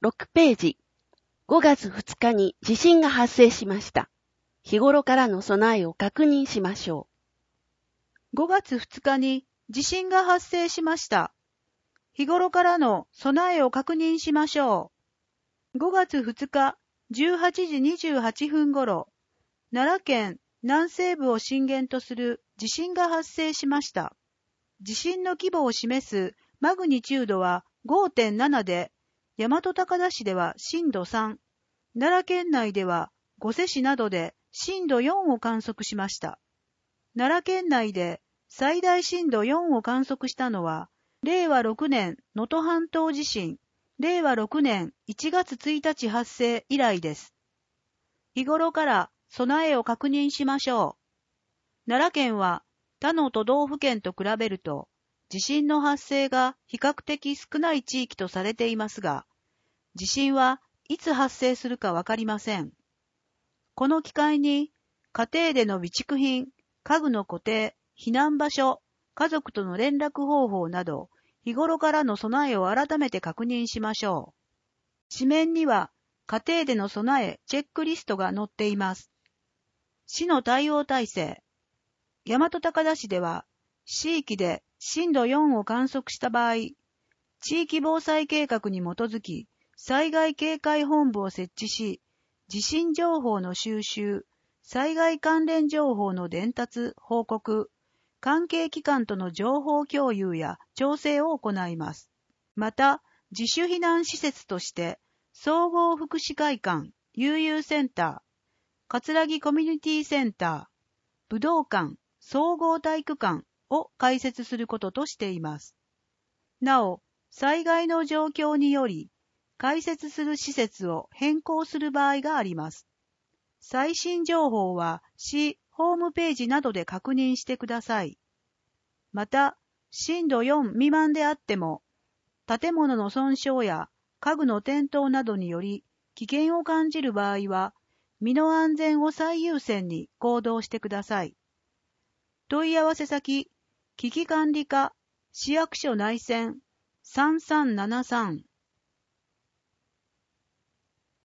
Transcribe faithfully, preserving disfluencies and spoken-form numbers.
ろくページ。ごがつふつかに地震が発生しました。日頃からの備えを確認しましょう。ごがつふつかに地震が発生しました。日頃からの備えを確認しましょう。ごがつふつかじゅうはちじにじゅうはちふんごろ、奈良県南西部を震源とする地震が発生しました。地震の規模を示すマグニチュードは ごてんなな で、大和高田市では震度さん、奈良県内では御所市などで震度よんを観測しました。奈良県内で最大震度よんを観測したのは、れいわろくねん能登半島地震、れいわろくねんいちがつついたち発生以来です。日頃から備えを確認しましょう。奈良県は他の都道府県と比べると、地震の発生が比較的少ない地域とされていますが、地震はいつ発生するかわかりません。この機会に、家庭での備蓄品、家具の固定、避難場所、家族との連絡方法など、日頃からの備えを改めて確認しましょう。紙面には、家庭での備えチェックリストが載っています。市の対応体制。大和高田市では、市域で震度よんを観測した場合、地域防災計画に基づき、災害警戒本部を設置し、地震情報の収集、災害関連情報の伝達・報告、関係機関との情報共有や調整を行います。また、自主避難施設として、総合福祉会館、悠々センター、葛城コミュニティセンター、武道館、総合体育館を開設することとしています。なお、災害の状況により、開設する施設を変更する場合があります。最新情報は市ホームページなどで確認してください。また、震度よん未満であっても、建物の損傷や家具の転倒などにより危険を感じる場合は、身の安全を最優先に行動してください。問い合わせ先、危機管理課、市役所内線さんさんななさん